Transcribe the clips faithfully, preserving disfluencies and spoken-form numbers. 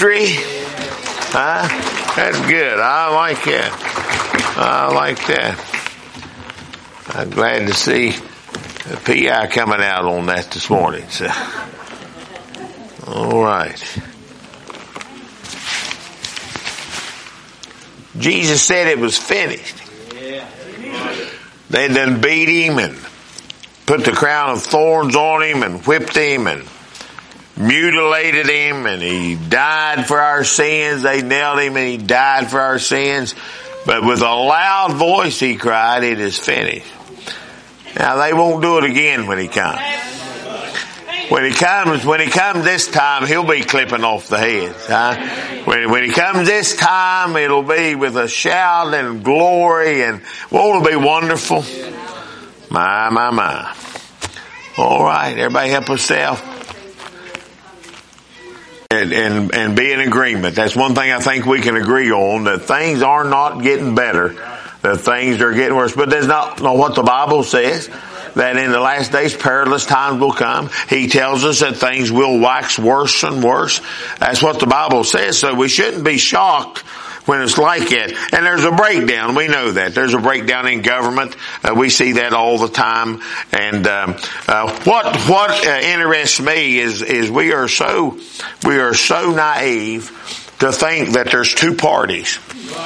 victory. Huh? That's good. I like that. I like that. I'm glad to see the P I coming out on that this morning. So, all right. Jesus said it was finished. They done beat him and put the crown of thorns on him and whipped him and mutilated him, and he died for our sins. They nailed him and he died for our sins. But with a loud voice he cried, "It is finished." Now they won't do it again when he comes. When he comes, when he comes this time, he'll be clipping off the heads. Huh? When, when he comes this time, it'll be with a shout and glory, and won't it be wonderful? My, my, my. All right, everybody help yourself. And, and, and be in agreement. That's one thing I think we can agree on, that things are not getting better. That things are getting worse. But that's not, not what the Bible says. That in the last days perilous times will come. He tells us that things will wax worse and worse. That's what the Bible says. So we shouldn't be shocked when it's like it. And there's a breakdown. We know that. There's a breakdown in government. Uh, we see that all the time. And um, uh, what what uh, interests me is is we are so we are so naive to think that there's two parties.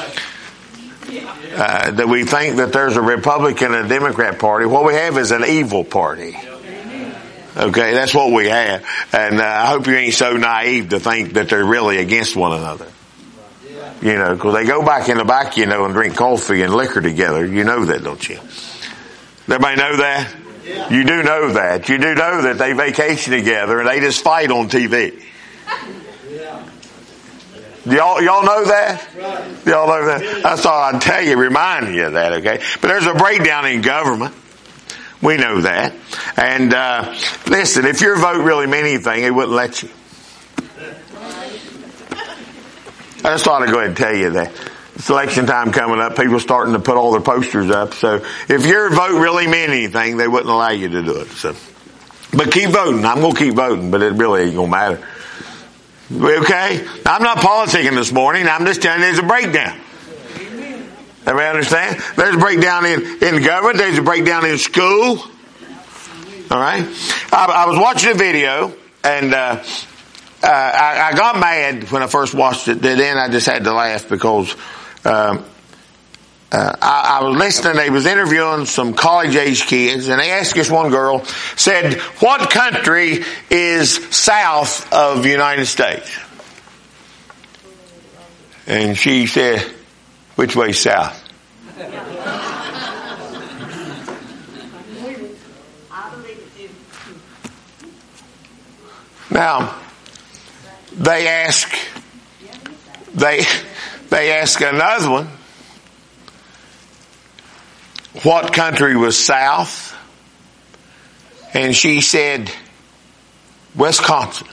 Uh, that we think that there's a Republican and a Democrat party. What we have is an evil party. Okay, that's what we have. And uh, I hope you ain't so naive to think that they're really against one another. You know, because they go back in the back, you know, and drink coffee and liquor together. You know that, don't you? Everybody know that? You do know that. You do know that they vacation together and they just fight on T V. Y'all, y'all know that? Y'all know that? I thought I'd tell you, remind you of that, okay? But there's a breakdown in government. We know that. And, uh, listen, if your vote really meant anything, it wouldn't let you. I just thought I'd go ahead and tell you that. It's election time coming up. People starting to put all their posters up. So if your vote really meant anything, they wouldn't allow you to do it. So, but keep voting. I'm going to keep voting, but it really ain't going to matter. Okay? I'm not politicking this morning. I'm just telling you there's a breakdown. Everybody understand? There's a breakdown in, in government. There's a breakdown in school. All right? I, I was watching a video, and uh, uh, I, I got mad when I first watched it. Then I just had to laugh because um, uh, I, I was listening. They was interviewing some college-age kids, and they asked this one girl, said, "What country is south of the United States?" And she said, "Which way south?" Now, they ask, they, they ask another one, what country was south? And she said, Wisconsin.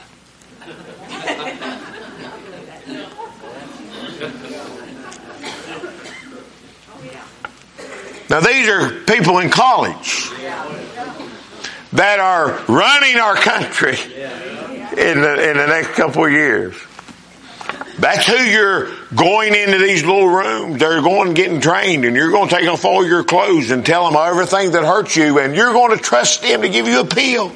Now these are people in college that are running our country in the, in the next couple of years. That's who you're going into these little rooms. They're going getting trained, and you're going to take off all your clothes and tell them everything that hurts you, and you're going to trust them to give you a pill.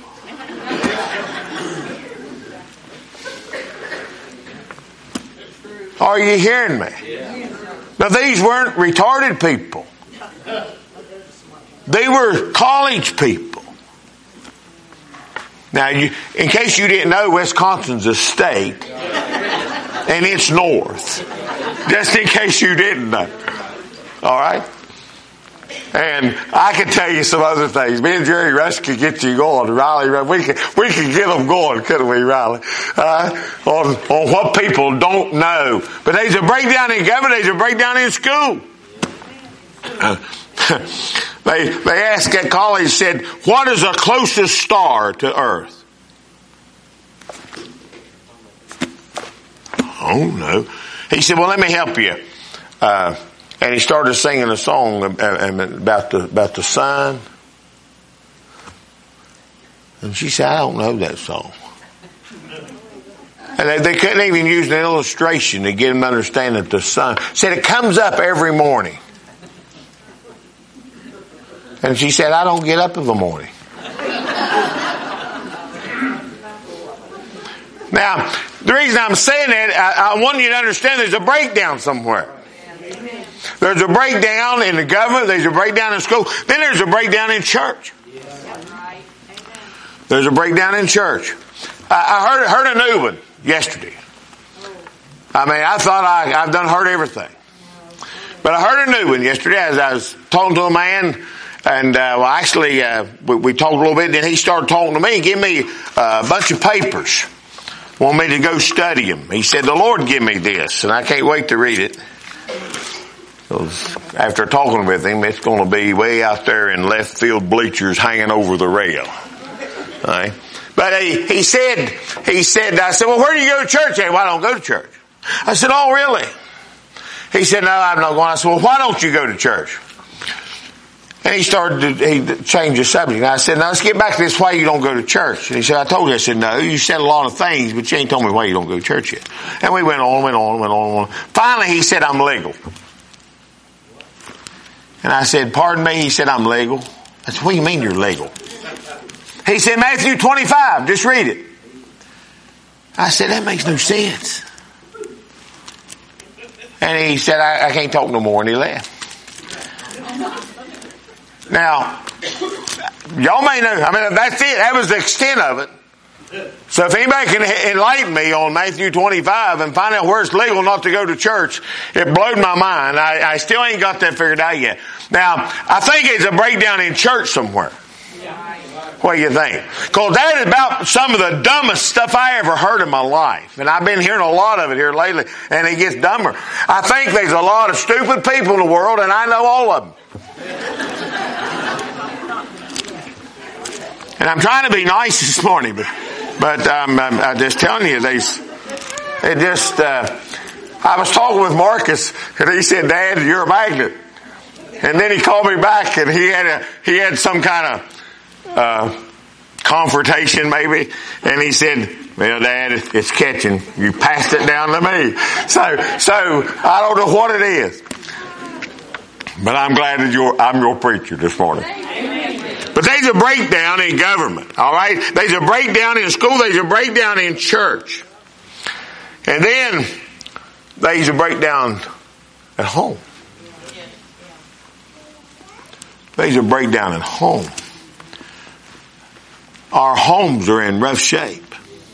Are you hearing me? Now these weren't retarded people. They were college people. Now, you, in case you didn't know, Wisconsin's a state, and it's north. Just in case you didn't know. All right? And I could tell you some other things. Me and Jerry Rush could get you going. Riley, we could, we could get them going, couldn't we, Riley? Uh, on, on what people don't know. But there's a breakdown in government. There's a breakdown in school. Uh, they they asked at college, said, what is the closest star to Earth? I don't know. He said, well, let me help you. Uh, and he started singing a song about the about the sun. And she said, I don't know that song. And they, they couldn't even use an illustration to get them to understand that the sun said it comes up every morning. And she said, I don't get up in the morning. Now, the reason I'm saying that, I, I want you to understand there's a breakdown somewhere. There's a breakdown in the government. There's a breakdown in school. Then there's a breakdown in church. There's a breakdown in church. I heard, heard a new one yesterday. I mean, I thought I, I've done heard everything. But I heard a new one yesterday as I was talking to a man. And, uh, well, actually, uh, we, we talked a little bit. Then he started talking to me and gave me uh, a bunch of papers. Want me to go study them. He said, the Lord give me this. And I can't wait to read it. After talking with him, it's going to be way out there in left field bleachers hanging over the rail. All right. But he, he said, he said, I said, well, where do you go to church at? Well, I don't go to church. I said, oh, really? He said, no, I'm not going. I said, well, why don't you go to church? And he started to, he changed the subject. And I said, now let's get back to this, why you don't go to church. And he said, I told you. I said, no, you said a lot of things, but you ain't told me why you don't go to church yet. And we went on, went on, went on, went on. Finally, he said, I'm legal. And I said, pardon me? He said, I'm legal. I said, what do you mean you're legal? He said, Matthew twenty-five, just read it. I said, that makes no sense. And he said, I, I can't talk no more, and he left. Now, y'all may know, I mean, that's it. That was the extent of it. So if anybody can enlighten me on Matthew twenty-five and find out where it's legal not to go to church, it blowed my mind. I, I still ain't got that figured out yet. Now, I think it's a breakdown in church somewhere. What do you think? Because that is about some of the dumbest stuff I ever heard in my life. And I've been hearing a lot of it here lately, and it gets dumber. I think there's a lot of stupid people in the world, and I know all of them. And I'm trying to be nice this morning, but but um, I'm, I'm just telling you, they it just. Uh, I was talking with Marcus, and he said, "Dad, you're a magnet." And then he called me back, and he had a he had some kind of uh, confrontation, maybe, and he said, "Well, Dad, it's catching. You passed it down to me." So so I don't know what it is, but I'm glad that you're I'm your preacher this morning. But there's a breakdown in government, all right? There's a breakdown in school. There's a breakdown in church. And then there's a breakdown at home. There's a breakdown at home. Our homes are in rough shape.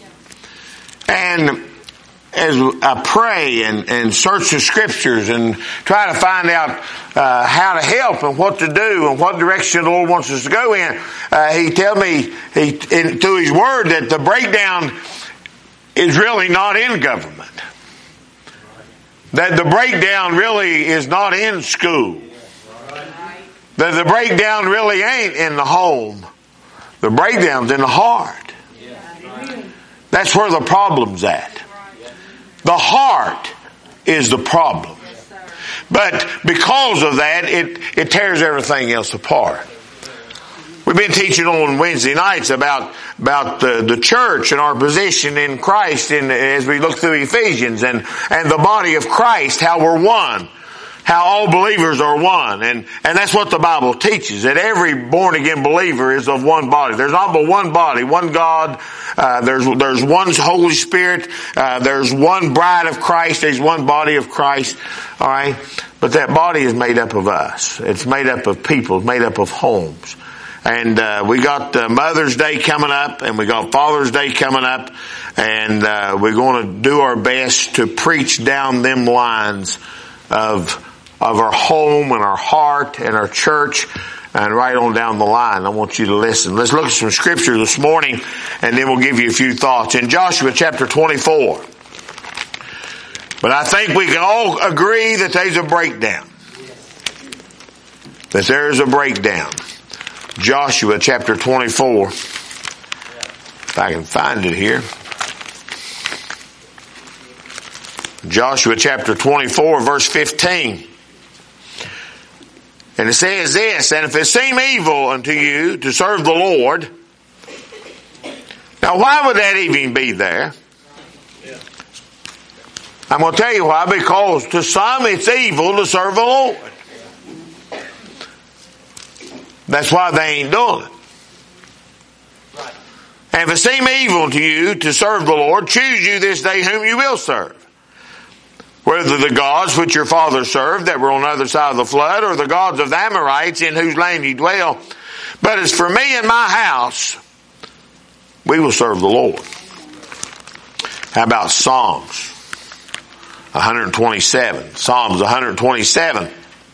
And as I pray and, and search the scriptures and try to find out uh, how to help and what to do and what direction the Lord wants us to go in, uh, He tells me he, in, through His Word that the breakdown is really not in government. That the breakdown really is not in school. That the breakdown really ain't in the home. The breakdown's in the heart. That's where the problem's at. The heart is the problem. But because of that, it, it tears everything else apart. We've been teaching on Wednesday nights about, about the, the church and our position in Christ in, as we look through Ephesians and, and the body of Christ, how we're one. How all believers are one. And, and that's what the Bible teaches. That every born again believer is of one body. There's not but one body, one God. Uh, there's, there's one Holy Spirit. Uh, there's one bride of Christ. There's one body of Christ. Alright? But that body is made up of us. It's made up of people. It's made up of homes. And, uh, we got uh, Mother's Day coming up and we got Father's Day coming up. And, uh, we're going to do our best to preach down them lines of of our home and our heart and our church and right on down the line. I want you to listen. Let's look at some scripture this morning and then we'll give you a few thoughts. In Joshua chapter twenty-four. But I think we can all agree that there's a breakdown. That there's a breakdown. Joshua chapter twenty-four. If I can find it here. Joshua chapter twenty-four verse fifteen. And it says this, and if it seem evil unto you to serve the Lord. Now why would that even be there? I'm going to tell you why. Because to some it's evil to serve the Lord. That's why they ain't doing it. And if it seem evil to you to serve the Lord, choose you this day whom you will serve. Whether the gods which your fathers served that were on the other side of the flood, or the gods of the Amorites in whose land you dwell. But as for me and my house, we will serve the Lord. How about Psalms one twenty-seven? Psalms one twenty-seven.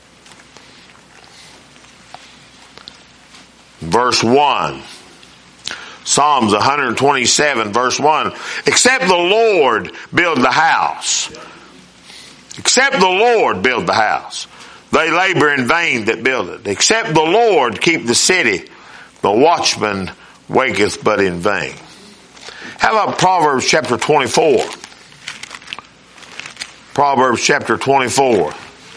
Verse one. Psalms one twenty-seven verse one. Except the Lord build the house. Except the Lord build the house, they labor in vain that build it. Except the Lord keep the city, the watchman waketh but in vain. How about Proverbs chapter twenty-four? Proverbs chapter twenty-four.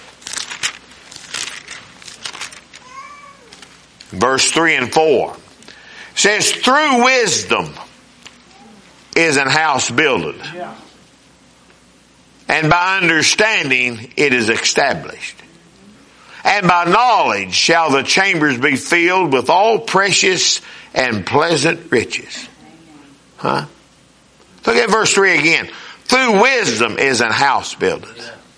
Verse three and four. It says, through wisdom is an house builded. Yeah. And by understanding it is established. And by knowledge shall the chambers be filled with all precious and pleasant riches. Huh? Look at verse three again. Through wisdom is an house builded.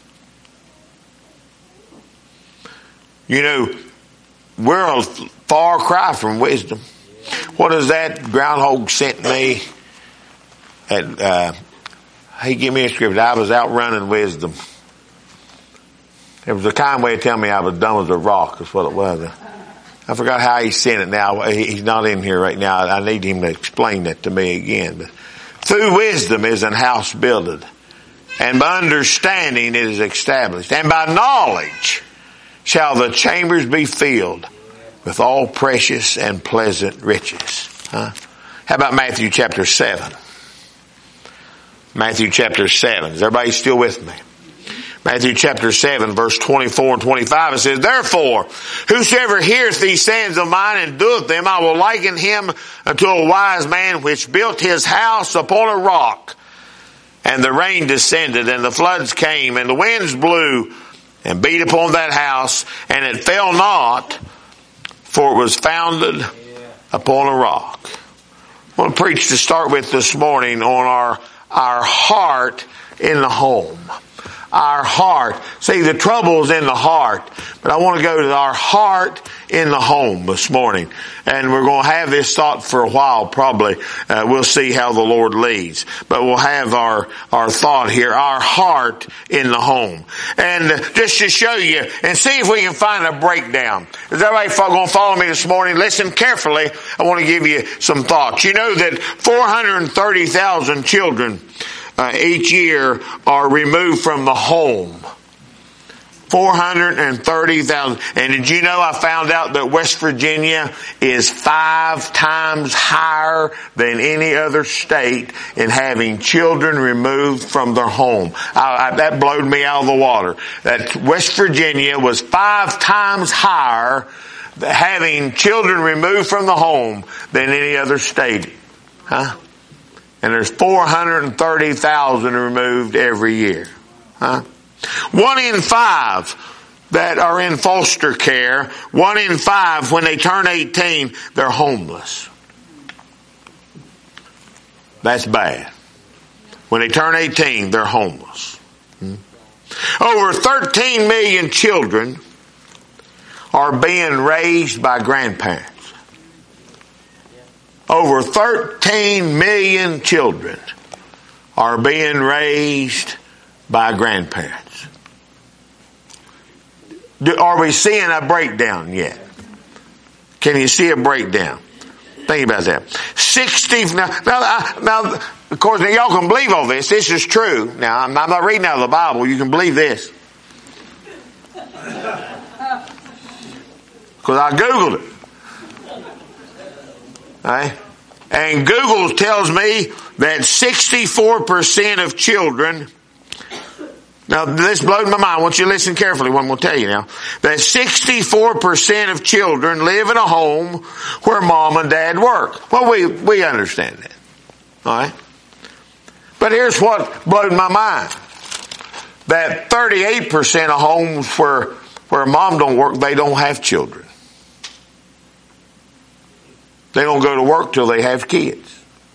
You know, we're a far cry from wisdom. What is that groundhog sent me? At, uh, he gave me a scripture. I was outrunning wisdom. It was a kind way to tell me I was dumb as a rock. That's what it was. I forgot how he sent it now. He's not in here right now. I need him to explain that to me again. But through wisdom is an house builded, and by understanding it is established, and by knowledge shall the chambers be filled with all precious and pleasant riches. Huh? How about Matthew chapter seven? Matthew chapter seven. Is everybody still with me? Matthew chapter seven, verse twenty-four and twenty-five, it says, therefore, whosoever heareth these sayings of mine and doeth them, I will liken him unto a wise man which built his house upon a rock. And the rain descended, and the floods came, and the winds blew, and beat upon that house, and it fell not, for it was founded upon a rock. I want to preach to start with this morning on our, our heart in the home. Our heart. See, the trouble is in the heart. But I want to go to our heart in the home this morning. And we're going to have this thought for a while probably. Uh, we'll see how the Lord leads. But we'll have our, our thought here. Our heart in the home. And just to show you and see if we can find a breakdown. Is everybody going to follow me this morning? Listen carefully. I want to give you some thoughts. You know that four hundred thirty thousand children Uh, each year are removed from the home. four hundred thirty thousand. And did you know I found out that West Virginia is five times higher than any other state in having children removed from their home? I, I, that blowed me out of the water. That West Virginia was five times higher having children removed from the home than any other state. Huh? And there's four hundred thirty thousand removed every year. Huh? One in five that are in foster care, one in five when they turn eighteen, they're homeless. That's bad. When they turn eighteen, they're homeless. Hmm? Over thirteen million children are being raised by grandparents. Over thirteen million children are being raised by grandparents. Do, are we seeing a breakdown yet? Can you see a breakdown? Think about that. Sixty. Now, now, now of course, now y'all can believe all this. This is true. Now, I'm not reading out of the Bible. You can believe this because I Googled it. Right? And Google tells me that sixty-four percent of children, now this blowed my mind, I want you to listen carefully what I'm going to tell you now, that sixty-four percent of children live in a home where mom and dad work. Well, we, we understand that. Alright? But here's what blowed my mind. that thirty-eight percent of homes where, where mom don't work, they don't have children. They don't go to work till they have kids.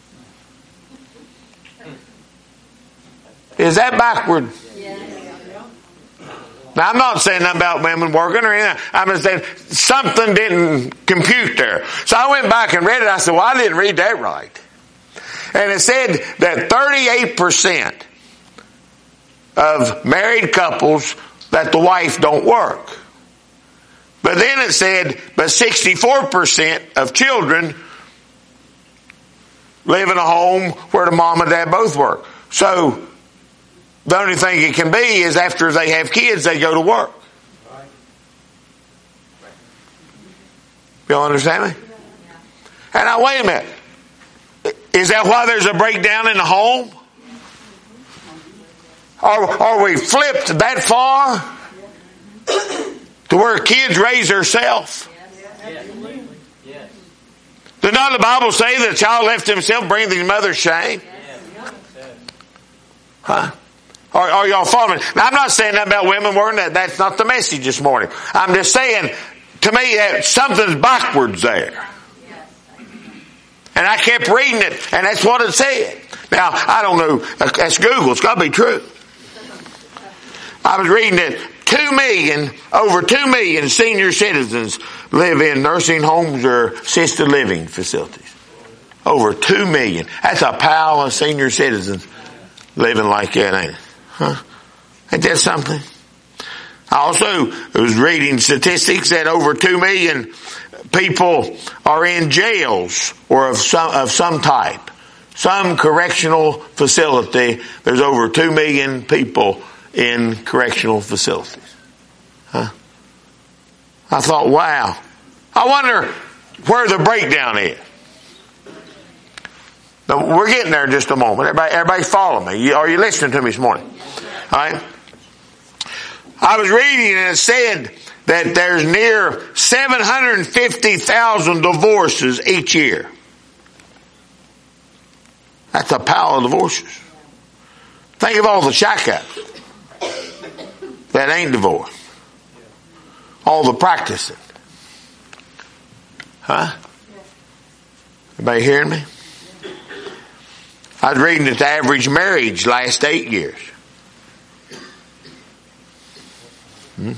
Is that backward? Now, I'm not saying nothing about women working or anything. I'm just saying something didn't compute there. So I went back and read it. I said, well, I didn't read that right. And it said that thirty-eight percent of married couples that the wife don't work. But then it said, but sixty-four percent of children live in a home where the mom and dad both work. So the only thing it can be is after they have kids, they go to work. Y'all understand me? And now, wait a minute. Is that why there's a breakdown in the home? Are, are we flipped that far to where kids raise themselves? Did not the Bible say that the child left himself, bringing his mother shame? Huh? Are, are y'all following? Now, I'm not saying nothing about women working. That, that's not the message this morning. I'm just saying, to me, that something's backwards there. And I kept reading it, and that's what it said. Now, I don't know. That's Google. It's got to be true. I was reading that two million, over two million senior citizens live in nursing homes or assisted living facilities. Over two million. That's a pile of senior citizens living like that, ain't it? Huh? Ain't that something? I also was reading statistics that over two million people are in jails or of some, of some type. Some correctional facility. There's over two million people in correctional facilities. Huh? I thought, wow. I wonder where the breakdown is. Now, we're getting there in just a moment. Everybody, everybody follow me. You, are you listening to me this morning? All right. I was reading and it said that there's near seven hundred fifty thousand divorces each year. That's a pile of divorces. Think of all the shack-ups that ain't divorced. All the practicing. Huh? Everybody hearing me? I was reading that the average marriage lasts eight years. Hmm?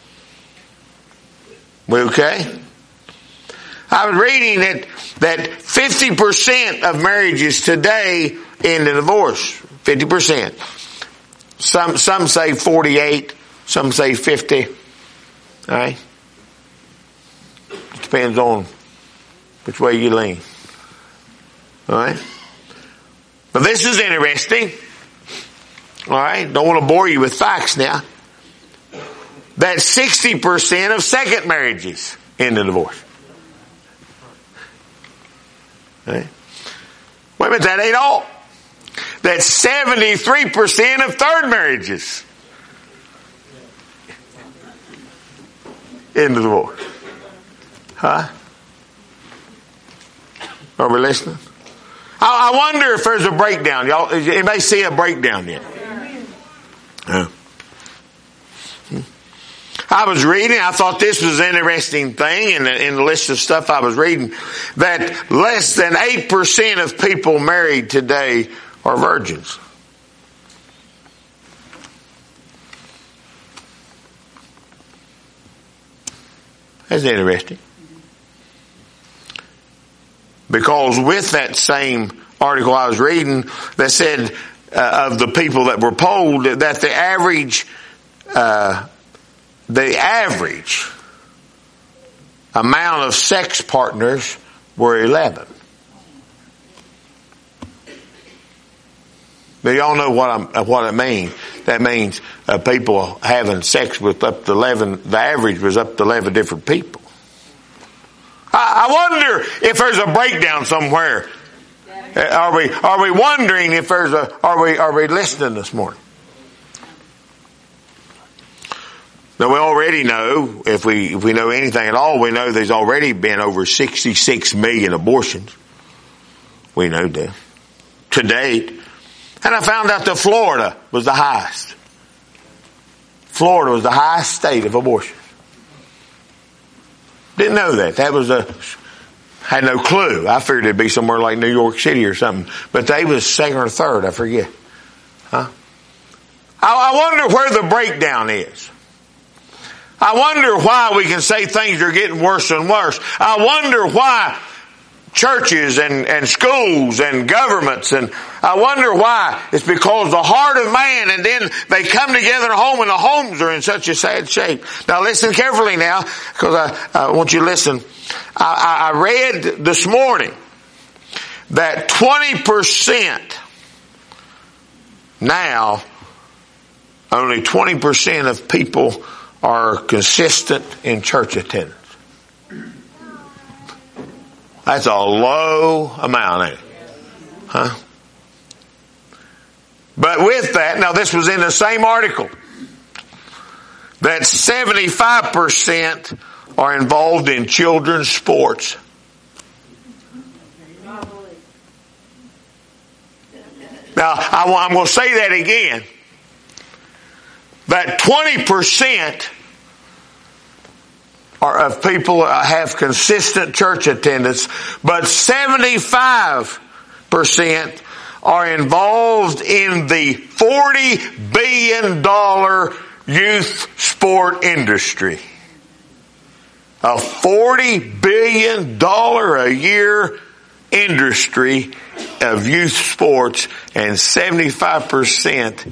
We okay? I was reading that, that fifty percent of marriages today end in divorce. fifty percent. Some, some say forty-eight, some say fifty. All right? It depends on which way you lean. All right? But this is interesting. All right? Don't want to bore you with facts now. That sixty percent of second marriages end in divorce. Right? Wait a minute, that ain't all. That seventy-three percent of third marriages end in divorce. Huh? Are we listening? I, I wonder if there's a breakdown. Y'all, anybody see a breakdown yet? Yeah. I was reading, I thought this was an interesting thing in the, in the list of stuff I was reading, that less than eight percent of people married today are virgins. That's interesting. Because with that same article I was reading that said uh, of the people that were polled that the average uh The average amount of sex partners were eleven. But y'all know what I'm, what it means. That means uh, people having sex with up to eleven. The average was up to eleven different people. I, I wonder if there's a breakdown somewhere. Are we are we wondering if there's a are we are we listening this morning? Now we already know, if we if we know anything at all, we know there's already been over sixty-six million abortions. We know that. To date. And I found out that Florida was the highest. Florida was the highest state of abortion. Didn't know that. That was a, had no clue. I figured it'd be somewhere like New York City or something. But they was second or third, I forget. Huh? I, I wonder where the breakdown is. I wonder why we can say things are getting worse and worse. I wonder why churches and, and schools and governments, and I wonder why. It's because the heart of man, and then they come together at home and the homes are in such a sad shape. Now listen carefully now, because I, I want you to listen. I, I read this morning that twenty percent now, only twenty percent of people are consistent in church attendance. That's a low amount, ain't it? Huh? But with that, now this was in the same article, that seventy-five percent are involved in children's sports. Now, I'm going to say that again. That twenty percent Or of people have consistent church attendance, but seventy-five percent are involved in the forty billion dollars youth sport industry. A forty billion dollars a year industry of youth sports, and seventy-five percent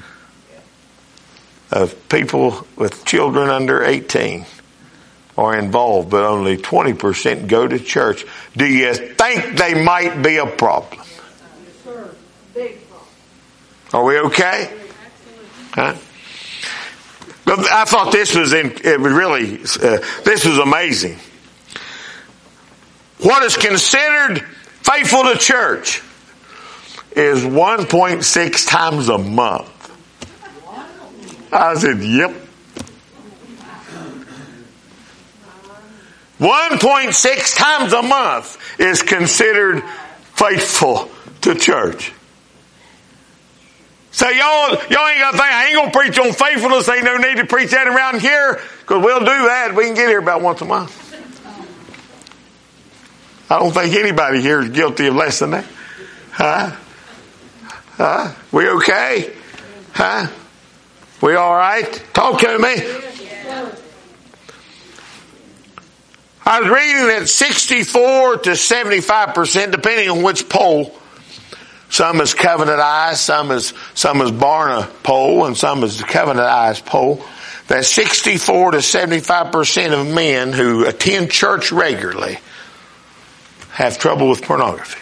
of people with children under eighteen are involved, but only twenty percent go to church. Do you think they might be a problem? Yes, sir. Big problem. Are we okay? Huh? But I thought this was in, it was really, uh, this was amazing. What is considered faithful to church is one point six times a month. I said, yep. one point six times a month is considered faithful to church. So y'all, y'all ain't got to think, I ain't going to preach on faithfulness. Ain't no need to preach that around here, because we'll do that. We can get here about once a month. I don't think anybody here is guilty of less than that. Huh? Huh? We okay? Huh? We all right? Talk to me. I was reading that sixty-four to seventy-five percent, depending on which poll. Some is Covenant Eyes, some is, some is Barna poll, and some is the Covenant Eyes poll. That sixty-four to seventy-five percent of men who attend church regularly have trouble with pornography.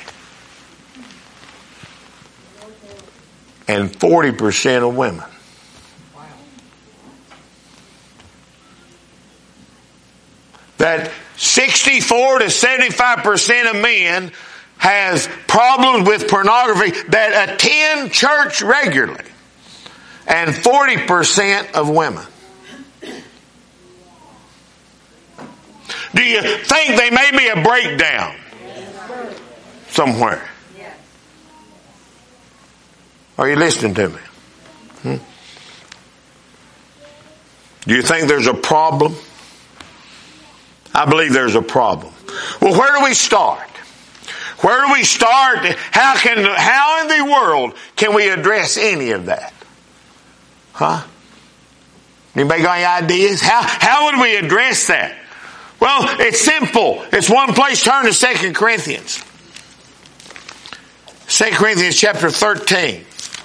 And forty percent of women. That sixty-four to seventy-five percent of men has problems with pornography that attend church regularly. And forty percent of women. Do you think there may be a breakdown somewhere? Are you listening to me? Hmm? Do you think there's a problem? I believe there's a problem. Well, where do we start? Where do we start? How can, how in the world can we address any of that? Huh? Anybody got any ideas? How, how would we address that? Well, it's simple. It's one place. Turn to Second Corinthians. Second Corinthians chapter thirteen.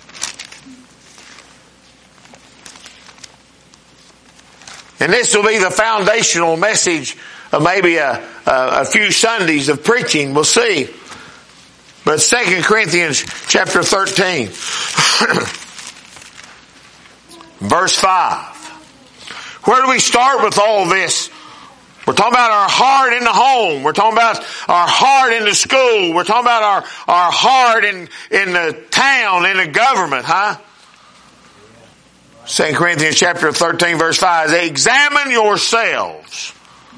And this will be the foundational message of maybe a, a, a few Sundays of preaching. We'll see. But Second Corinthians chapter thirteen, verse five. Where do we start with all this? We're talking about our heart in the home. We're talking about our heart in the school. We're talking about our, our heart in, in the town, in the government, huh? Second Corinthians chapter thirteen, verse five. Examine yourselves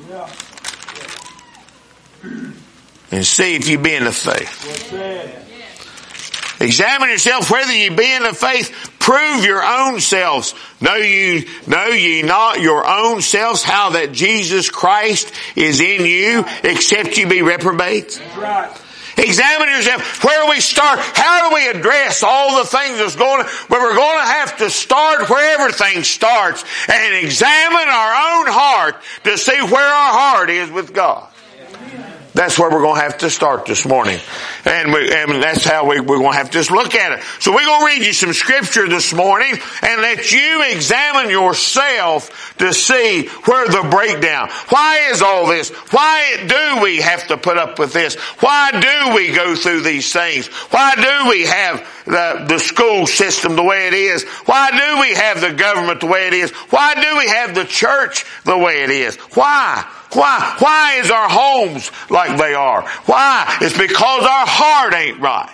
and see if you be in the faith. Examine yourself whether you be in the faith. Prove your own selves. Know you, know ye not your own selves how that Jesus Christ is in you, except you be reprobates? That's right. Examine yourself. Where do we start? How do we address all the things that's going on? Well, we're going to have to start where everything starts and examine our own heart to see where our heart is with God. That's where we're going to have to start this morning. And, we, and that's how we, we're going to have to just look at it. So we're going to read you some scripture this morning and let you examine yourself to see where the breakdown. Why is all this? Why do we have to put up with this? Why do we go through these things? Why do we have the, the school system the way it is? Why do we have the government the way it is? Why do we have the church the way it is? Why? Why? Why is our homes like they are? Why? It's because our heart ain't right.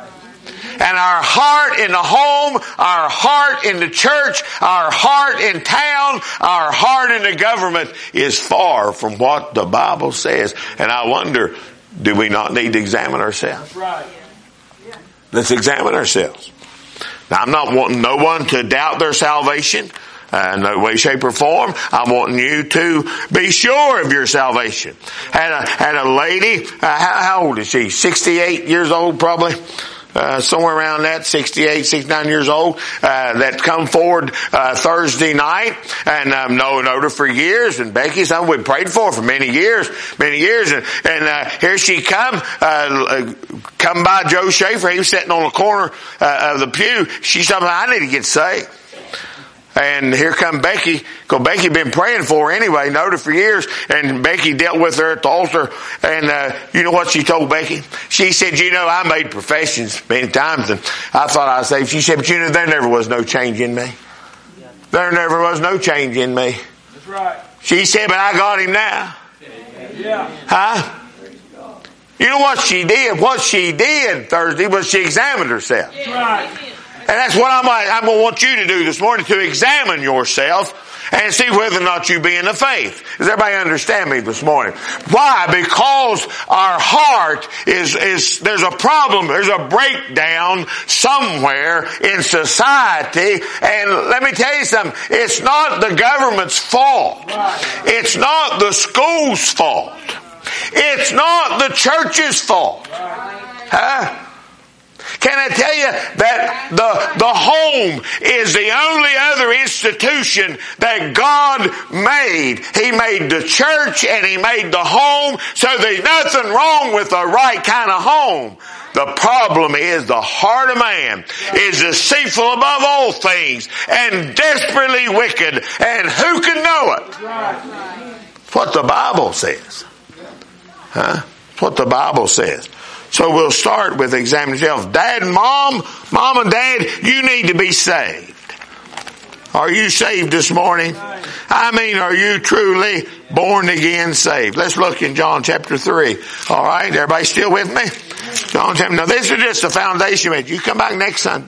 And our heart in the home, our heart in the church, our heart in town, our heart in the government is far from what the Bible says. And I wonder, do we not need to examine ourselves? That's right. Let's examine ourselves. Now, I'm not wanting no one to doubt their salvation. Uh, no way, shape, or form. I'm wanting you to be sure of your salvation. Had a, had a lady, uh, how, how old is she? sixty-eight years old probably. Uh, somewhere around that, sixty-eight, sixty-nine years old, uh, that come forward, uh, Thursday night, and, um, known her for years, and Becky, something we prayed for for many years, many years, and, and, uh, here she come, uh, come by Joe Schaefer, he was sitting on the corner, uh, of the pew, she said, I need to get saved. And here come Becky, because Becky been praying for her anyway, known her for years, and Becky dealt with her at the altar, and uh, you know what she told Becky? She said, you know, I made professions many times, and I thought I was saved. She said, but you know, there never was no change in me. There never was no change in me. That's right. She said, but I got him now. Yeah. Huh? You know what she did? What she did Thursday was she examined herself. That's right. And that's what I'm, I'm going to want you to do this morning, to examine yourself and see whether or not you be in the faith. Does everybody understand me this morning? Why? Because our heart is, is, there's a problem, there's a breakdown somewhere in society. And let me tell you something, it's not the government's fault. It's not the school's fault. It's not the church's fault. Huh? Can I tell you that the, the home is the only other institution that God made? He made the church and He made the home, so there's nothing wrong with the right kind of home. The problem is the heart of man is deceitful above all things and desperately wicked, and who can know it? That's what the Bible says. Huh? That's what the Bible says. So we'll start with examining yourself. Dad and mom, mom and dad, you need to be saved. Are you saved this morning? I mean, are you truly born again saved? Let's look in John chapter three. All right, everybody still with me? John chapter. Now this is just the foundation. You come back next Sunday.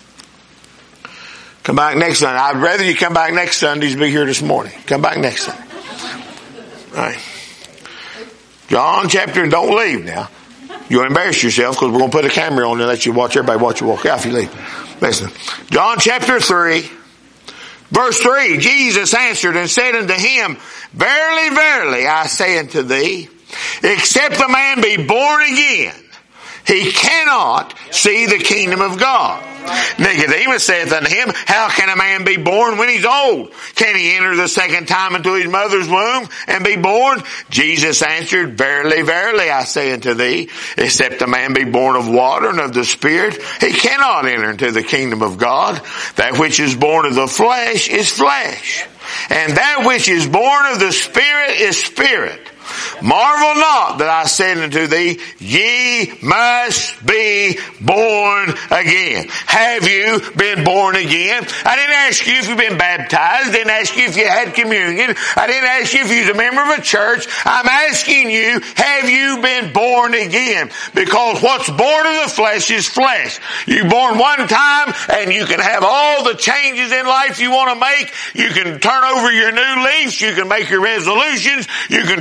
Come back next Sunday. I'd rather you come back next Sunday than be here this morning. Come back next Sunday. All right. John chapter. Don't leave now. You'll embarrass yourself because we're going to put a camera on and let you watch everybody watch you walk out if you leave. Listen. John chapter three, verse three. Jesus answered and said unto him, Verily, verily, I say unto thee, except a man be born again, he cannot see the kingdom of God. Nicodemus saith unto him, How can a man be born when he's old? Can he enter the second time into his mother's womb and be born? Jesus answered, Verily, verily, I say unto thee, except a man be born of water and of the Spirit, he cannot enter into the kingdom of God. That which is born of the flesh is flesh, and that which is born of the Spirit is spirit. Marvel not that I said unto thee, ye must be born again. Have you been born again? I didn't ask you if you've been baptized. I didn't ask you if you had communion. I didn't ask you if you're a member of a church. I'm asking you, have you been born again? Because what's born of the flesh is flesh. You're born one time and you can have all the changes in life you want to make. You can turn over your new leaves. You can make your resolutions. You can try to be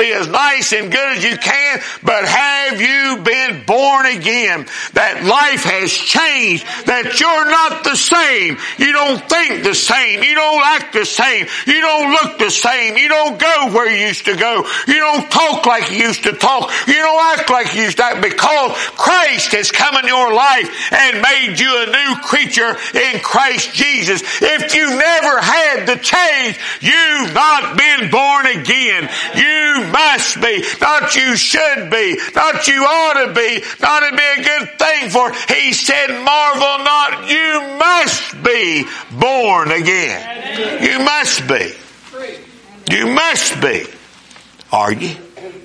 be as nice and good as you can, but have you been born again? That life has changed, that you're not the same. You don't think the same. You don't act the same. You don't look the same. You don't go where you used to go. You don't talk like you used to talk. You don't act like you used to act, because Christ has come in your life and made you a new creature in Christ Jesus. If you never had the change, you've not been born again. You must be. Not you should be. Not you ought to be. Not it'd be a good thing for. He said, marvel not. You must be born again. You must be. You must be. Are you?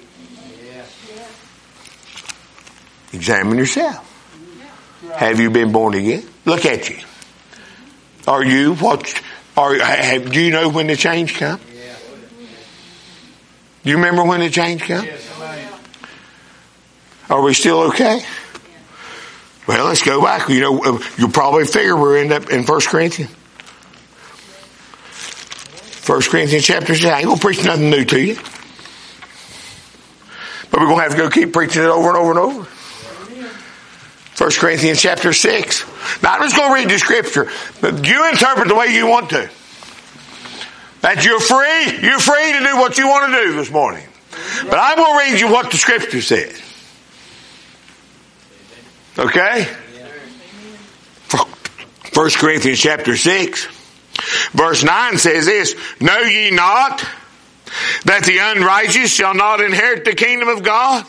Examine yourself. Have you been born again? Look at you. Are you what? Are have? Do you know when the change comes? Do you remember when the change comes? Are we still okay? Well, let's go back. You know, you'll probably figure we're end up in First Corinthians. First Corinthians chapter six. I ain't gonna preach nothing new to you, but we're gonna have to go keep preaching it over and over and over. First Corinthians chapter six. Now I'm just going to read the scripture, but you interpret the way you want to. That you're free. You're free to do what you want to do this morning. But I'm going to read you what the scripture said. Okay? First Corinthians chapter six. Verse nine says this, know ye not that the unrighteous shall not inherit the kingdom of God?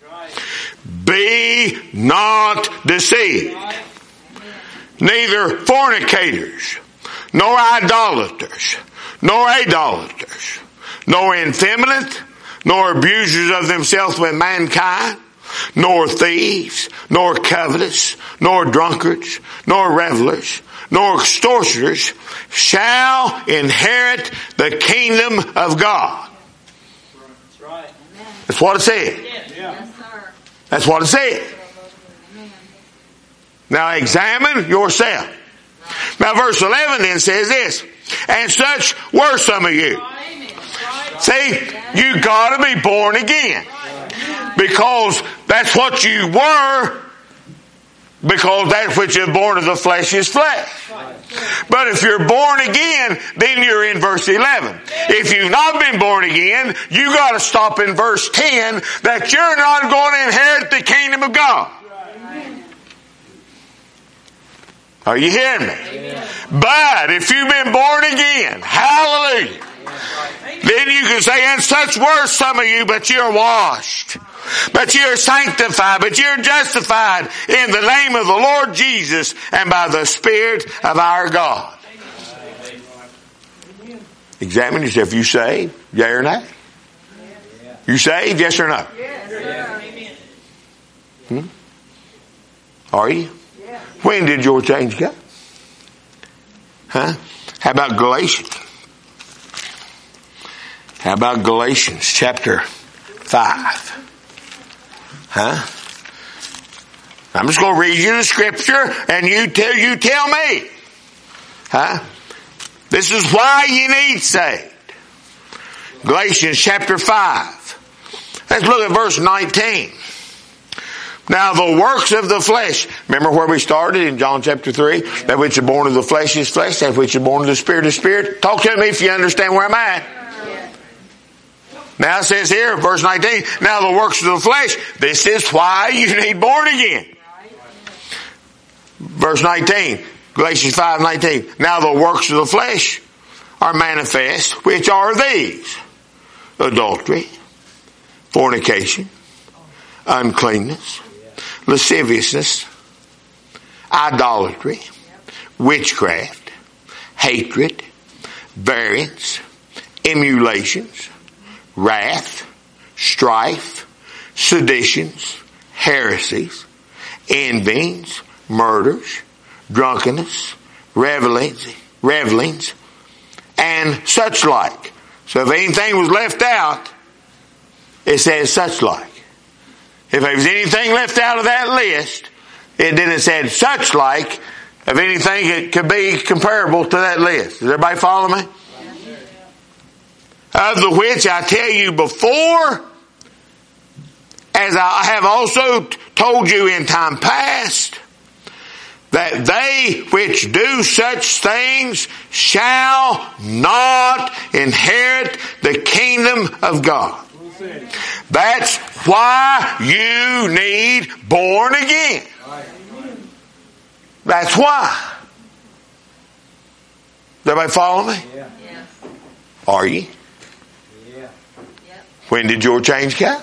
Be not deceived. Neither fornicators, nor idolaters, nor idolaters, nor effeminate, nor abusers of themselves with mankind, nor thieves, nor covetous, nor drunkards, nor revelers, nor extortioners shall inherit the kingdom of God. That's right. That's what it said. Yeah. That's what it said. Now examine yourself. Now verse eleven then says this, and such were some of you. See, you gotta be born again. Because that's what you were, because that which is born of the flesh is flesh. But if you're born again, then you're in verse eleven. If you've not been born again, you got to stop in verse ten, that you're not going to inherit the kingdom of God. Are you hearing me? But if you've been born again, hallelujah, then you can say, and such were some of you, but you're washed. But you're sanctified, but you're justified in the name of the Lord Jesus and by the Spirit of our God. Examine yourself. You saved? Yea or nay? You saved? Yes or no? Hmm? Are you? When did your change come? Huh? How about Galatians? How about Galatians chapter five? Huh? I'm just going to read you the scripture and you tell, you tell me. Huh? This is why you need saved. Galatians chapter five. Let's look at verse nineteen. Now the works of the flesh. Remember where we started in John chapter three? That which is born of the flesh is flesh. That which is born of the spirit is spirit. Talk to me if you understand where I'm at. Now it says here, verse nineteen, now the works of the flesh, this is why you need born again. Verse nineteen, Galatians five nineteen, now the works of the flesh are manifest, which are these: adultery, fornication, uncleanness, lasciviousness, idolatry, witchcraft, hatred, variance, emulations, wrath, strife, seditions, heresies, envyings, murders, drunkenness, revelings, revelings, and such like. So if anything was left out, it says such like. If there was anything left out of that list, it then it said such like of anything that could be comparable to that list. Does everybody follow me? of the which I tell you before, as I have also told you in time past, that they which do such things shall not inherit the kingdom of God. That's why you need born again. That's why. Does everybody follow me? Yeah. Yes. Are you? Yeah. Yep. When did your change come?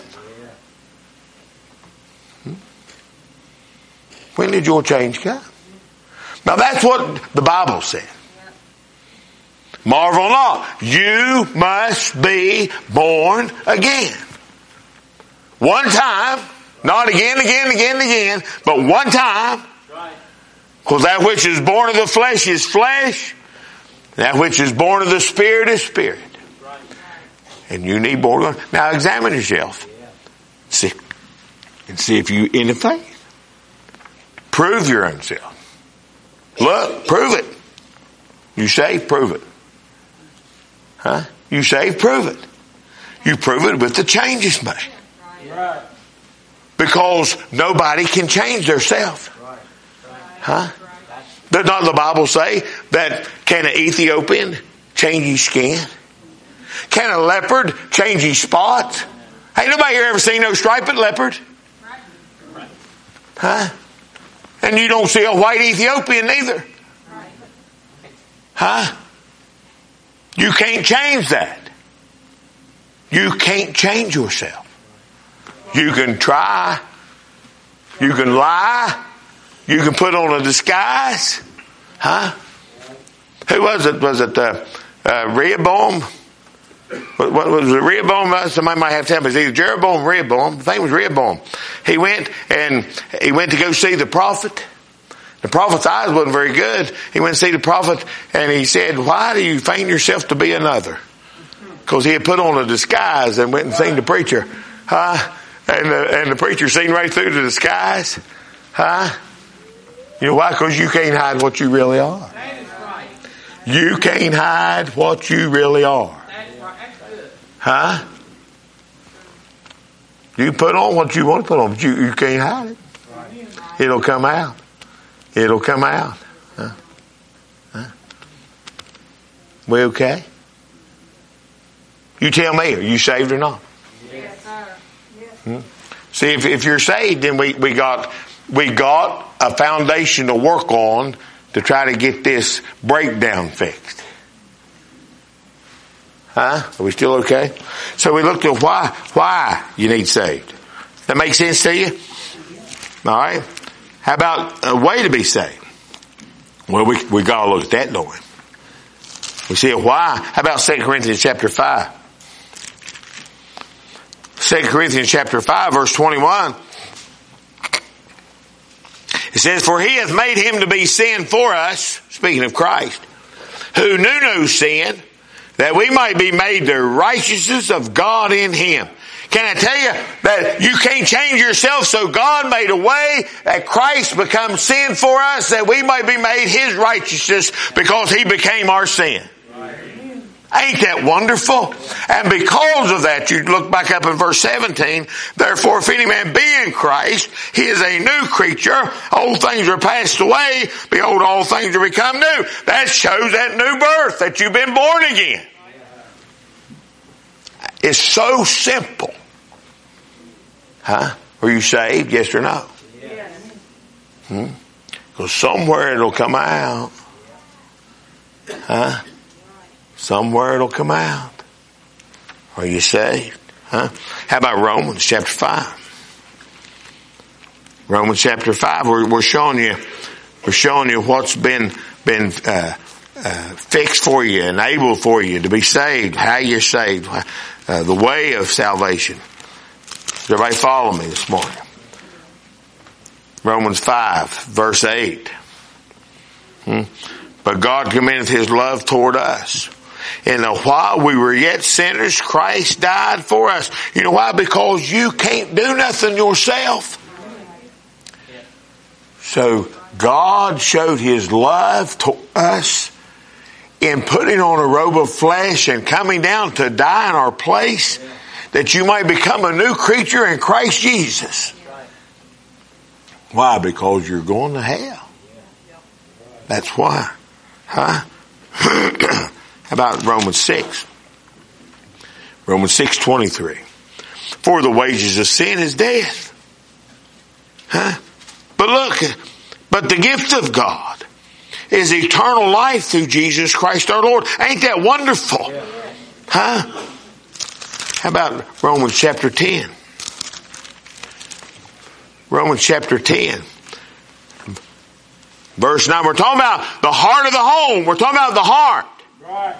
Yeah. When did your change come? Now that's what the Bible said. Marvel not. You must be born again. One time. Not again, again, again, again. But one time. Right. Because that which is born of the flesh is flesh. That which is born of the Spirit is spirit. Right. And you need born again. Now examine yourself. Yeah. See. And see if you in the faith. Prove your own self. Look, prove it. You saved, prove it. Huh? You saved, prove it. You prove it with the changes made. Right. Because nobody can change themselves. Right. Huh? Does not the Bible say that can an Ethiopian change his skin? Can a leopard change his spots? Ain't nobody here ever seen no striped leopard? Huh? And you don't see a white Ethiopian either. Huh? You can't change that. You can't change yourself. You can try. You can lie. You can put on a disguise. Huh? Who was it? Was it uh, uh, Rehoboam? What, what was it? Rehoboam? Somebody might have to tell me. It was either Jeroboam or Rehoboam. I think it was Rehoboam. He went and he went to go see the prophet. The prophet's eyes wasn't very good. He went to see the prophet and he said, why do you feign yourself to be another? Because he had put on a disguise and went and seen the preacher. Huh? And the, and the preacher seen right through the disguise. Huh? You know why? Because you can't hide what you really are. You can't hide what you really are. Huh? You put on what you want to put on, but you, you can't hide it. It'll come out. It'll come out. Huh? Huh? We okay? You tell me, are you saved or not? Yes, sir. Yes. Hmm? See, if, if you're saved, then we, we got we got a foundation to work on to try to get this breakdown fixed. Huh? Are we still okay? So we looked at why why you need saved. That makes sense to you? All right. How about a way to be saved? Well, we we got to look at that, don't we? We see a why. How about Second Corinthians chapter five? Second Corinthians chapter five, verse twenty-one. It says, for he hath made him to be sin for us, speaking of Christ, who knew no sin, that we might be made the righteousness of God in him. Can I tell you that you can't change yourself, so God made a way that Christ becomes sin for us, that we might be made his righteousness because he became our sin. Ain't that wonderful? And because of that, you look back up in verse seventeen, therefore if any man be in Christ, he is a new creature. Old things are passed away. Behold, all things are become new. That shows that new birth, that you've been born again. It's so simple. Huh? Are you saved? Yes or no? Yes. Hmm? Because somewhere it'll come out. Huh? Somewhere it'll come out. Are you saved? Huh? How about Romans chapter five? Romans chapter five, we're, we're showing you, we're showing you what's been, been, uh, uh, fixed for you, enabled for you to be saved, how you're saved, uh, the way of salvation. Does everybody follow me this morning? Romans five, verse eight. Hmm? But God commendeth his love toward us. And while we were yet sinners, Christ died for us. You know why? Because you can't do nothing yourself. So God showed his love to us in putting on a robe of flesh and coming down to die in our place, that you might become a new creature in Christ Jesus. Why? Because you're going to hell. That's why. Huh? How about Romans six? Romans six twenty-three. For the wages of sin is death. Huh? But look, but the gift of God is eternal life through Jesus Christ our Lord. Ain't that wonderful? Huh? How about Romans chapter ten? Romans chapter ten. Verse nine. We're talking about the heart of the home. We're talking about the heart. Right.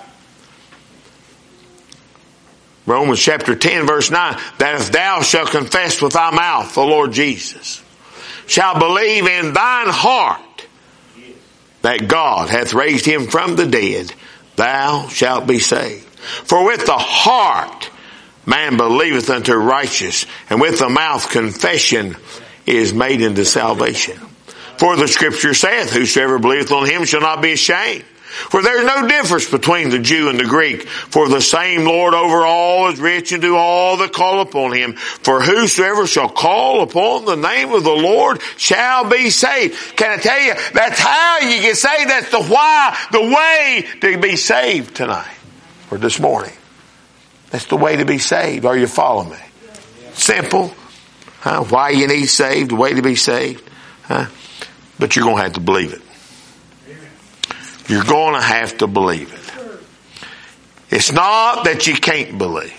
Romans chapter ten verse nine. That if thou shalt confess with thy mouth the Lord Jesus, shalt believe in thine heart that God hath raised him from the dead, thou shalt be saved. For with the heart man believeth unto righteousness, and with the mouth confession is made unto salvation. For the scripture saith, whosoever believeth on him shall not be ashamed. For there is no difference between the Jew and the Greek. For the same Lord over all is rich, and to all that call upon him. For whosoever shall call upon the name of the Lord shall be saved. Can I tell you, that's how you get saved. That's the why, the way to be saved tonight or this morning. That's the way to be saved. Are you following me? Simple. Huh? Why you need saved, the way to be saved. Huh? But you're going to have to believe it. You're going to have to believe it. It's not that you can't believe.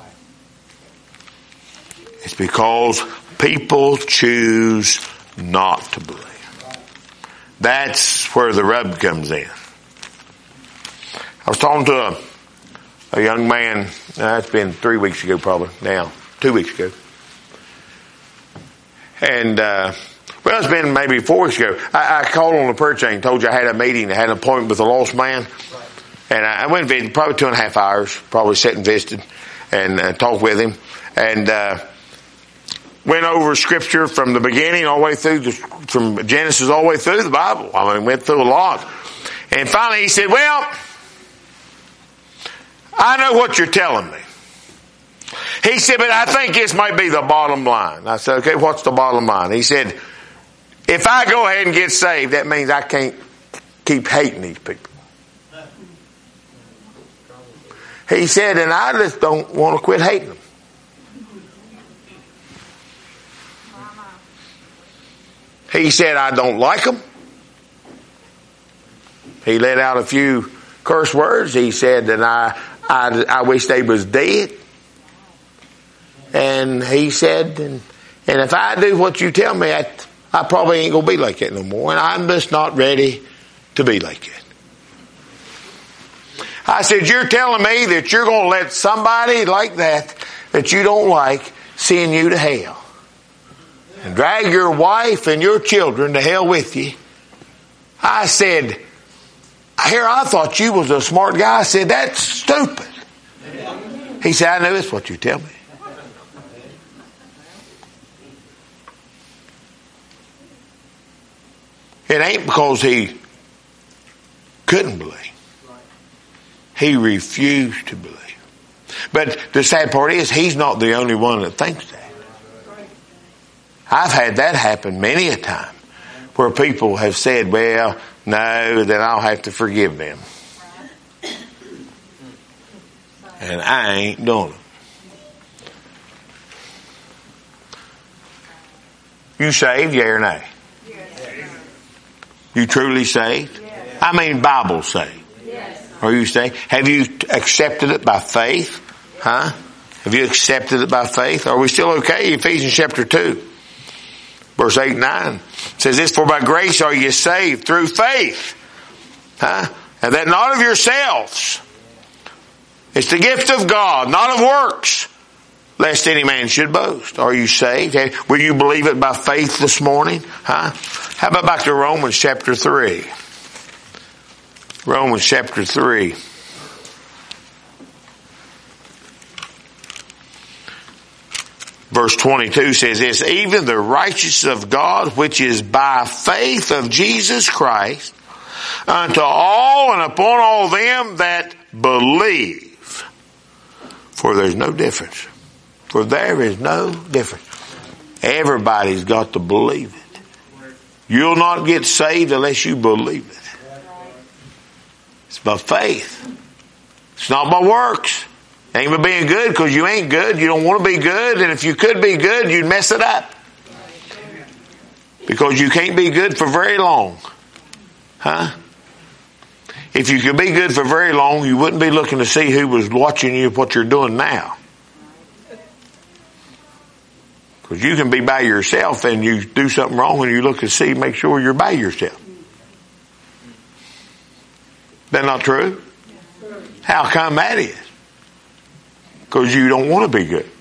It's because people choose not to believe. That's where the rub comes in. I was talking to a, a young man, uh, it's been three weeks ago probably, now, two weeks ago. And, uh, well, it's been maybe four weeks ago. I, I called on the prayer chain, told you I had a meeting, I had an appointment with a lost man. And I, I went and visited, probably two and a half hours, probably sat and visited and uh, talked with him. And, uh, went over scripture from the beginning all the way through, the, from Genesis all the way through the Bible. I mean, went through a lot. And finally he said, well, I know what you're telling me. He said, but I think this might be the bottom line. I said, okay, what's the bottom line? He said, if I go ahead and get saved, that means I can't keep hating these people. He said, and I just don't want to quit hating them. He said, I don't like them. He let out a few curse words. He said that I, I, I wish they was dead. And he said, and, and if I do what you tell me, I, I probably ain't going to be like that no more. And I'm just not ready to be like that. I said, you're telling me that you're going to let somebody like that, that you don't like, send you to hell. And drag your wife and your children to hell with you. I said, here, I thought you was a smart guy. I said, that's stupid. He said, I know it's what you tell me. It ain't because he couldn't believe. He refused to believe. But the sad part is, he's not the only one that thinks that. I've had that happen many a time, where people have said, well, no, then I'll have to forgive them. And I ain't doing it. You saved, yeah or nay? You truly saved? I mean Bible saved. Are you saved? Have you accepted it by faith? Huh? Have you accepted it by faith? Are we still okay? Ephesians chapter two. Verse eight and nine says this, for by grace are you saved through faith. Huh? And that not of yourselves. It's the gift of God, not of works, lest any man should boast. Are you saved? Will you believe it by faith this morning? Huh? How about back to Romans chapter three? Romans chapter three. Verse twenty-two says this, even the righteousness of God, which is by faith of Jesus Christ, unto all and upon all them that believe. For there's no difference. For there is no difference. Everybody's got to believe it. You'll not get saved unless you believe it. It's by faith. It's not by works. It ain't by being good because you ain't good. You don't want to be good. And if you could be good, you'd mess it up. Because you can't be good for very long. Huh? If you could be good for very long, you wouldn't be looking to see who was watching you, what you're doing now. Because you can be by yourself and you do something wrong and you look to see, make sure you're by yourself. That not true? How come that is? Because you don't want to be good.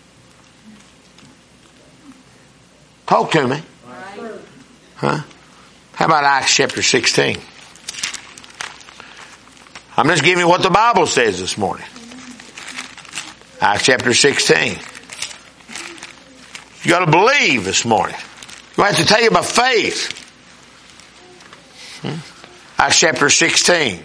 Talk to me. Huh? How about Acts chapter sixteen? I'm just giving you what the Bible says this morning. Acts chapter sixteen. You got to believe this morning. You have to tell you about faith. Hmm? Acts chapter sixteen.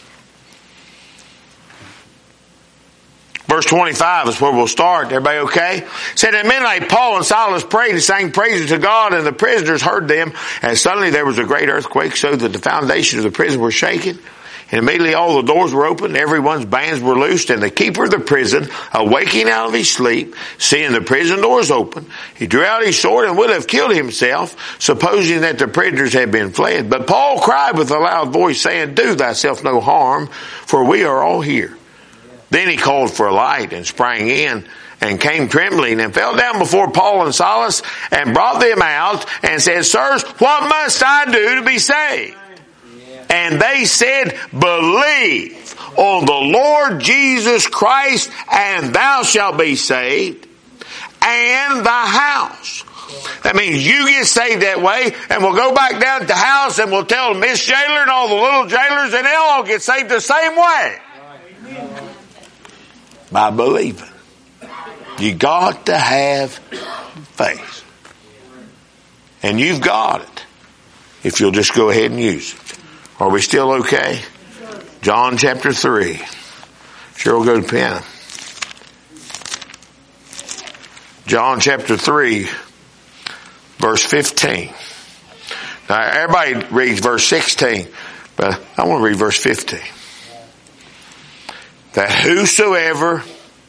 Verse twenty-five is where we'll start. Everybody okay? It said, at midnight Paul and Silas prayed and sang praises to God, and the prisoners heard them. And suddenly there was a great earthquake, so that the foundations of the prison were shaken. And immediately all the doors were opened, everyone's bands were loosed, and the keeper of the prison, awaking out of his sleep, seeing the prison doors open, he drew out his sword and would have killed himself, supposing that the prisoners had been fled. But Paul cried with a loud voice, saying, do thyself no harm, for we are all here. Then he called for a light and sprang in and came trembling and fell down before Paul and Silas and brought them out and said, sirs, what must I do to be saved? And they said, believe on the Lord Jesus Christ and thou shalt be saved, and thy house. That means you get saved that way, and we'll go back down to the house and we'll tell Miss Jailer and all the little jailers, and they'll all get saved the same way. By believing. You got to have faith. And you've got it. If you'll just go ahead and use it. Are we still okay? John chapter three. Cheryl, go to pen. John chapter three, verse fifteen. Now everybody reads verse sixteen, but I want to read verse fifteen. That whosoever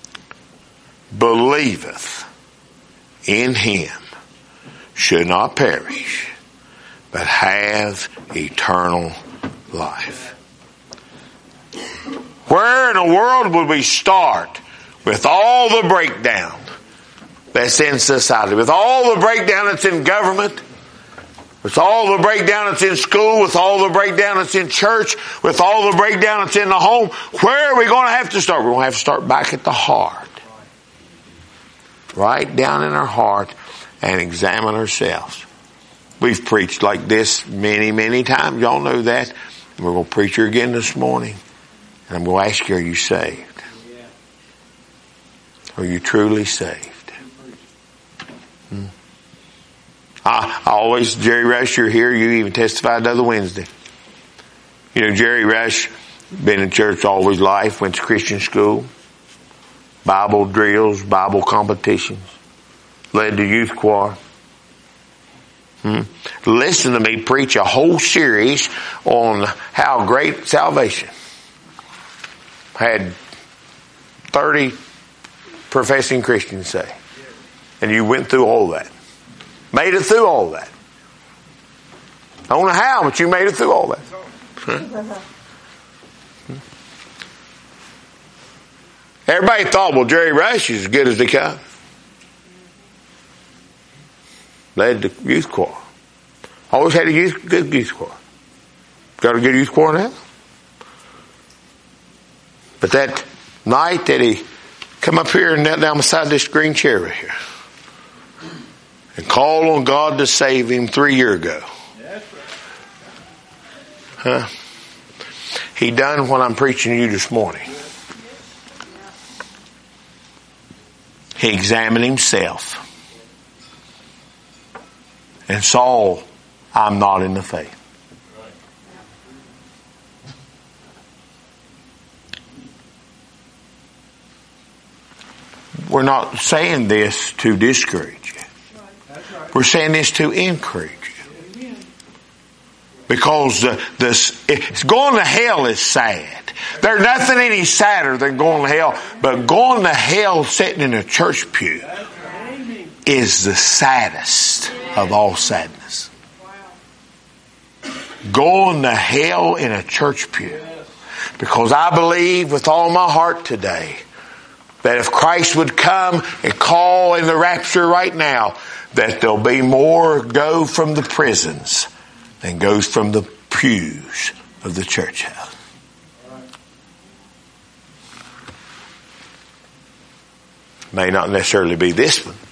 believeth in him should not perish, but have eternal life. Where in the world would we start with all the breakdown that's in society, with all the breakdown that's in government, with all the breakdown that's in school, with all the breakdown that's in church, with all the breakdown that's in the home? Where are we going to have to start? We're going to have to start back at the heart. Right down in our heart and examine ourselves. We've preached like this many, many times. Y'all know that. We're going to preach here again this morning. And I'm going to ask you, are you saved? Are you truly saved? Hmm? I, I always, Jerry Rush, you're here. You even testified the other Wednesday. You know, Jerry Rush, been in church all his life, went to Christian school, Bible drills, Bible competitions, led the youth choir. Hmm. Listen to me preach a whole series on how great salvation. Had thirty professing Christians say. And you went through all that. Made it through all that. I don't know how, but you made it through all that. Huh? Everybody thought, well, Jerry Rush is as good as they come. Led the youth choir. Always had a youth, good youth choir. Got a good youth choir now. But that night that he come up here and knelt down beside this green chair right here and called on God to save him three years ago. Huh? He done what I'm preaching to you this morning. He examined himself and saw, I'm not in the faith. we're not saying this to discourage you. We're saying this to encourage you. Because the, the, it's going to hell is sad. There's nothing any sadder than going to hell. But going to hell sitting in a church pew is the saddest of all sadness. Going to hell in a church pew. Because I believe with all my heart today that if Christ would come and call in the rapture right now, that there'll be more go from the prisons than goes from the pews of the church house. May not necessarily be this one,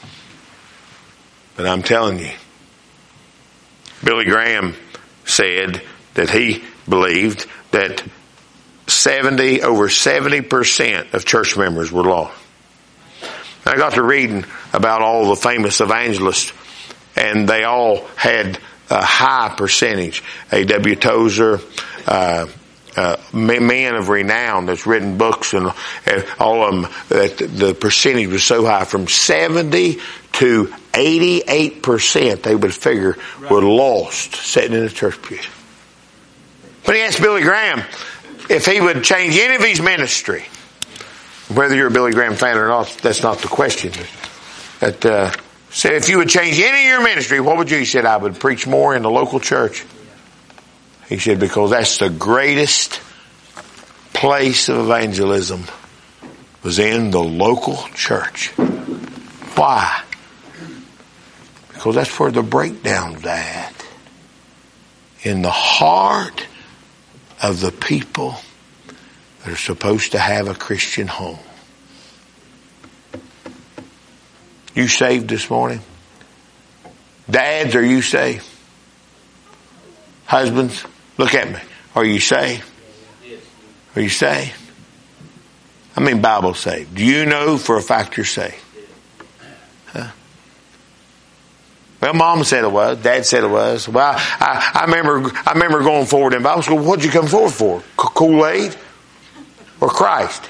but I'm telling you, Billy Graham said that he believed that seventy, over seventy percent of church members were lost. I got to reading about all the famous evangelists, and they all had a high percentage. A W Tozer, uh, uh, men of renown that's written books, and, and all of them, that the percentage was so high, from seventy to eighty-eight percent they would figure were lost sitting in a church pew. But he asked Billy Graham if he would change any of his ministry. Whether you're a Billy Graham fan or not, that's not the question. But, uh, said if you would change any of your ministry, what would you? He said, I would preach more in the local church. He said, because that's the greatest place of evangelism, was in the local church. Why? Because that's where the breakdown's at. In the heart of the people that are supposed to have a Christian home. You saved this morning? Dads, are you saved? Husbands, look at me. Are you saved? Are you saved? I mean Bible saved. Do you know for a fact you're saved? Huh? Well, Mom said it was. Dad said it was. Well, I, I remember. I remember going forward in Bible school. What'd you come forward for? Kool-Aid or Christ?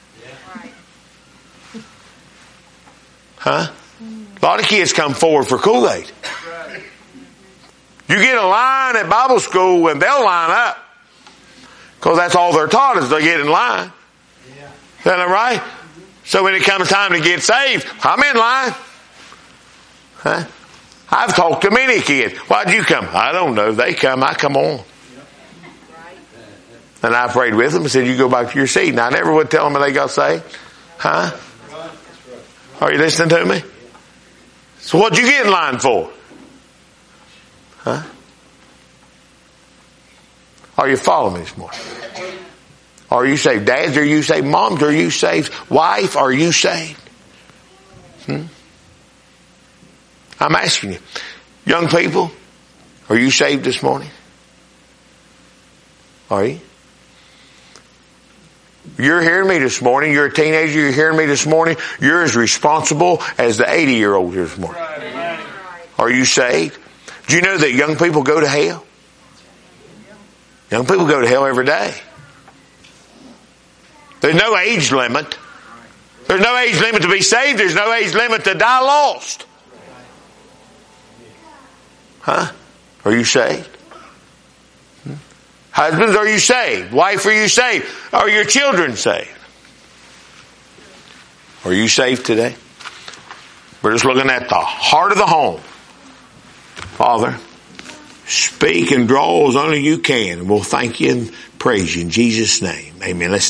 Huh? A lot of kids come forward for Kool-Aid. You get a line at Bible school and they'll line up, because that's all they're taught is they get in line. Is that right? So when it comes time to get saved, I'm in line. Huh? I've talked to many kids. Why'd you come? I don't know. They come. I come on. And I prayed with them and said, you go back to your seat. And I never would tell them they got saved. Huh? Are you listening to me? So what'd you get in line for? Huh? Are you following me this morning? Are you saved? Dads, are you saved? Moms, are you saved? Wife, are you saved? Hmm? I'm asking you. Young people, are you saved this morning? Are you? You're hearing me this morning. You're a teenager. You're hearing me this morning. You're as responsible as the eighty-year-old here this morning. Are you saved? Do you know that young people go to hell? Young people go to hell every day. There's no age limit. There's no age limit to be saved. There's no age limit to die lost. Huh? Are you saved? Hmm? Husbands, are you saved? Wife, are you saved? Are your children saved? Are you saved today? We're just looking at the heart of the home. Father, speak and draw as only you can. And we'll thank you and praise you in Jesus' name. Amen. Let's